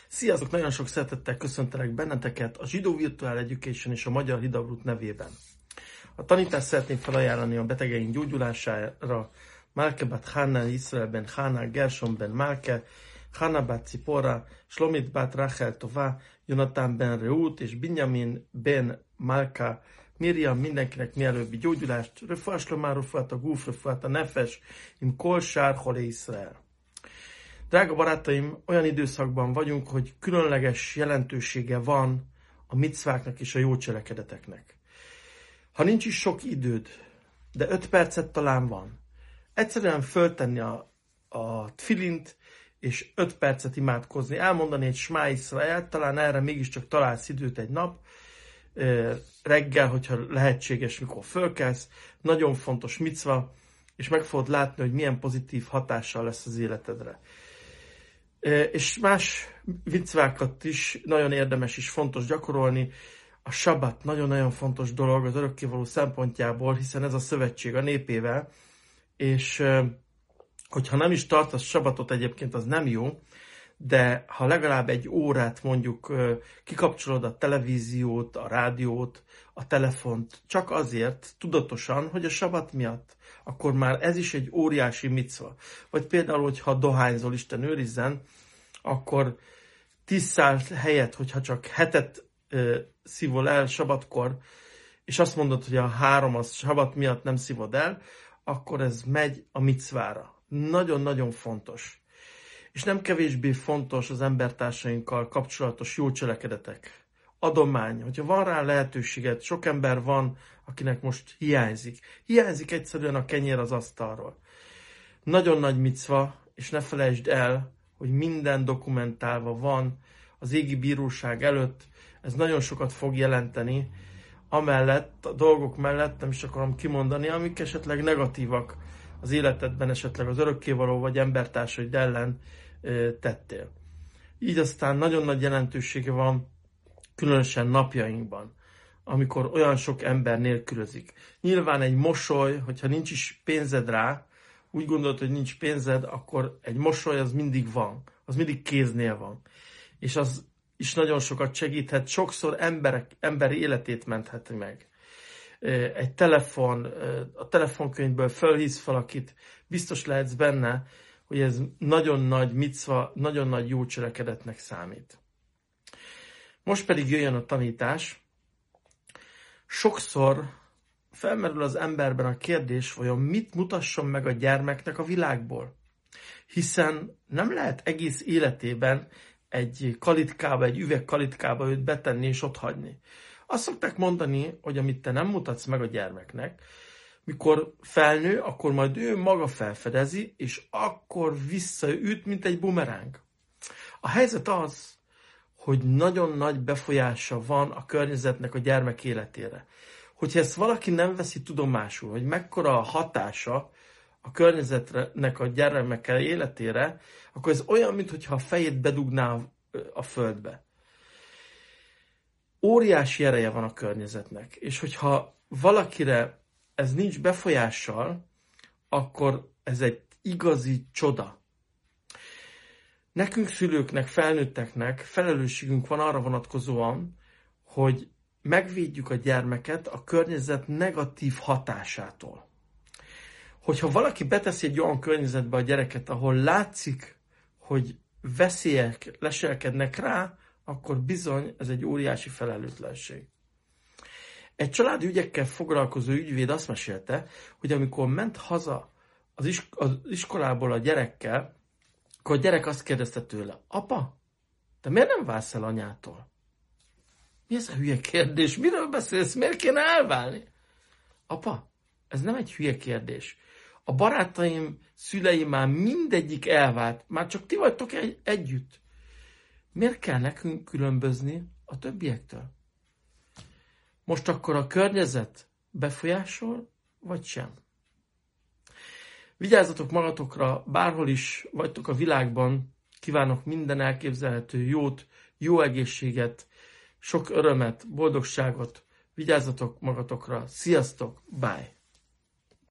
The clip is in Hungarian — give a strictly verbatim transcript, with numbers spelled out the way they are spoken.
Sziasztok! Nagyon sok szeretettel köszöntelek benneteket a Zsidó Virtual Education és a Magyar Hidabrut nevében. A tanítást szeretném felajánlani a betegeink gyógyulására Malke bat Hanna, Israel ben Hanna, Gershon ben Malke, Hanna bat Zipora, Shlomit bat Rachel Tova, Jonathan ben Reut és Binyamin ben Malka, Miriam, mindenkinek mielőbbi gyógyulást, Refuah Shlomá, Refuat a Guf, Refuat a Nefesh, Im Kol Sár Holé Israel. Drága barátaim, olyan időszakban vagyunk, hogy különleges jelentősége van a micváknak és a jó cselekedeteknek. Ha nincs is sok időd, de öt percet talán van, egyszerűen föltenni a, a tfilint, és öt percet imádkozni, elmondani egy Smá Iszraelt, talán erre mégiscsak találsz időt egy nap, reggel, hogyha lehetséges, mikor fölkelsz, nagyon fontos micva, és meg fogod látni, hogy milyen pozitív hatással lesz az életedre. És más micvákat is nagyon érdemes és fontos gyakorolni. A sabbat nagyon-nagyon fontos dolog az örökkévaló szempontjából, hiszen ez a szövetség a népével, és hogyha nem is tartasz sabbatot egyébként, az nem jó, de ha legalább egy órát mondjuk kikapcsolod a televíziót, a rádiót, a telefont, csak azért, tudatosan, hogy a sabbat miatt, akkor már ez is egy óriási micva. Vagy például, hogyha dohányzol, Isten őrizzen, akkor tíz szál helyett, hogyha csak hetet ö, szívol el sabbatkor, és azt mondod, hogy a három az sabbat miatt nem szívod el, akkor ez megy a micvára. Nagyon-nagyon fontos. És nem kevésbé fontos az embertársainkkal kapcsolatos jó cselekedetek. Adomány, hogyha van rá lehetőséged, sok ember van, akinek most hiányzik. Hiányzik egyszerűen a kenyér az asztalról. Nagyon nagy micva, és ne felejtsd el, hogy minden dokumentálva van az égi bíróság előtt. Ez nagyon sokat fog jelenteni, amellett, a dolgok mellett nem is akarom kimondani, amik esetleg negatívak az életedben, esetleg az örökkévaló vagy embertársaid ellen ö, tettél. Így aztán nagyon nagy jelentősége van, különösen napjainkban, amikor olyan sok ember nélkülözik. Nyilván egy mosoly, hogyha nincs is pénzed rá, úgy gondolod, hogy nincs pénzed, akkor egy mosoly az mindig van, az mindig kéznél van. És az is nagyon sokat segíthet, sokszor emberek, emberi életét mentheti meg. Egy telefon, a telefonkönyvből fölhívsz valakit, biztos lehetsz benne, hogy ez nagyon nagy micva, nagyon nagy jó cselekedetnek számít. Most pedig jöjjön a tanítás. Sokszor felmerül az emberben a kérdés, vajon mit mutasson meg a gyermeknek a világból? Hiszen nem lehet egész életében egy kalitkába, egy üveg kalitkába őt betenni és otthagyni. Azt szokták mondani, hogy amit te nem mutatsz meg a gyermeknek, mikor felnő, akkor majd ő maga felfedezi, és akkor visszaüt, mint egy bumeráng. A helyzet az, hogy nagyon nagy befolyása van a környezetnek a gyermek életére. Hogyha ezt valaki nem veszi tudomásul, hogy mekkora a hatása a környezetnek a gyermekkel életére, akkor ez olyan, mintha a fejét bedugná a földbe. Óriási ereje van a környezetnek, és hogyha valakire ez nincs befolyással, akkor ez egy igazi csoda. Nekünk szülőknek, felnőtteknek felelősségünk van arra vonatkozóan, hogy megvédjük a gyermeket a környezet negatív hatásától. Hogyha valaki beteszi egy olyan környezetbe a gyereket, ahol látszik, hogy veszélyek leselkednek rá, akkor bizony ez egy óriási felelőtlenség. Egy családi ügyekkel foglalkozó ügyvéd azt mesélte, hogy amikor ment haza az, is- az iskolából a gyerekkel, akkor a gyerek azt kérdezte tőle, apa, te miért nem válsz el anyától? Mi ez a hülye kérdés? Miről beszélsz? Miért kéne elválni? Apa, ez nem egy hülye kérdés. A barátaim, szüleim már mindegyik elvált, már csak ti vagytok egy- együtt. Miért kell nekünk különbözni a többiektől? Most akkor a környezet befolyásol, vagy sem? Vigyázzatok magatokra, bárhol is vagytok a világban, kívánok minden elképzelhető jót, jó egészséget, sok örömet, boldogságot, vigyázzatok magatokra, sziasztok, bye!